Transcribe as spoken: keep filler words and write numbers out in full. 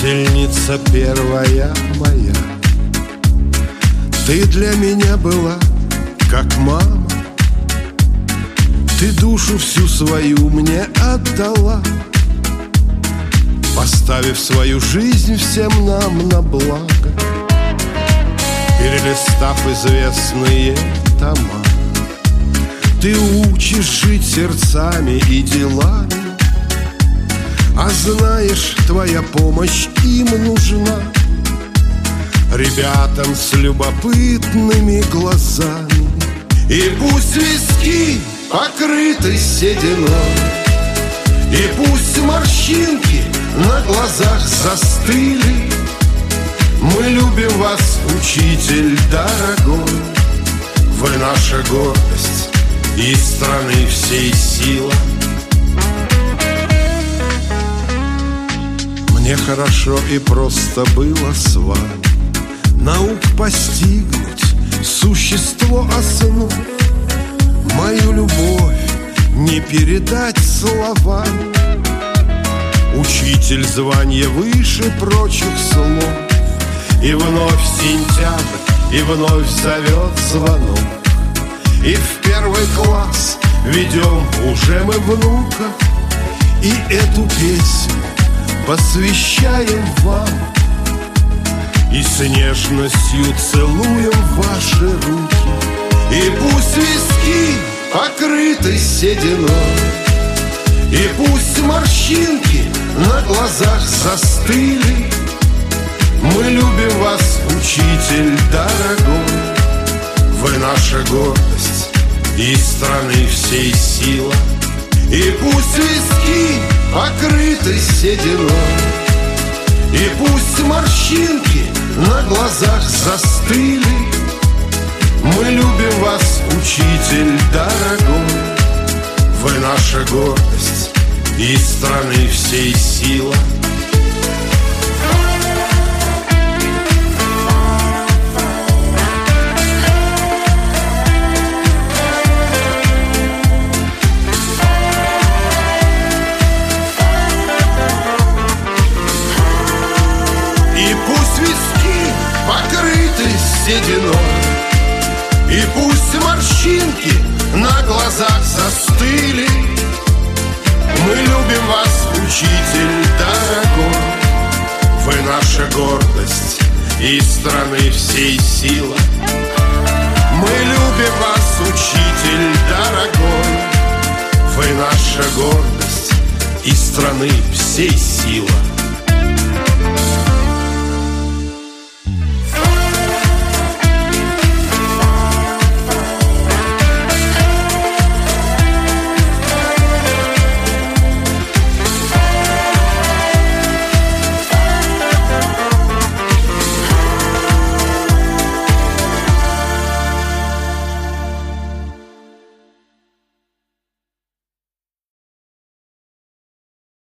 Учительница первая моя, ты для меня была как мама. Ты душу всю свою мне отдала, поставив свою жизнь всем нам на благо. Перелистав известные тома, ты учишь жить сердцами и делами. А знаешь, твоя помощь им нужна ребятам с любопытными глазами. И пусть виски покрыты сединой, и пусть морщинки на глазах застыли, мы любим вас, учитель дорогой. Вы наша гордость и страны всей сила. Мне хорошо и просто было с вами наук постигнуть существо основ. Мою любовь не передать словами. Учитель звание выше прочих слов. И вновь сентябрь, и вновь зовет звонок, и в первый класс ведем уже мы внука. И эту песню посвящаем вам, и с нежностью целуем ваши руки. И пусть виски покрыты сединой, и пусть морщинки на глазах застыли, мы любим вас, учитель дорогой. Вы наша гордость и страны всей сила. И пусть виски покрыты сединой, и пусть морщинки на глазах застыли, мы любим вас, учитель дорогой. Вы наша гордость и страны всей сила. Сединой, и пусть морщинки на глазах застыли, мы любим вас, учитель дорогой. Вы наша гордость и страны всей сила. Мы любим вас, учитель дорогой. Вы наша гордость и страны всей сила.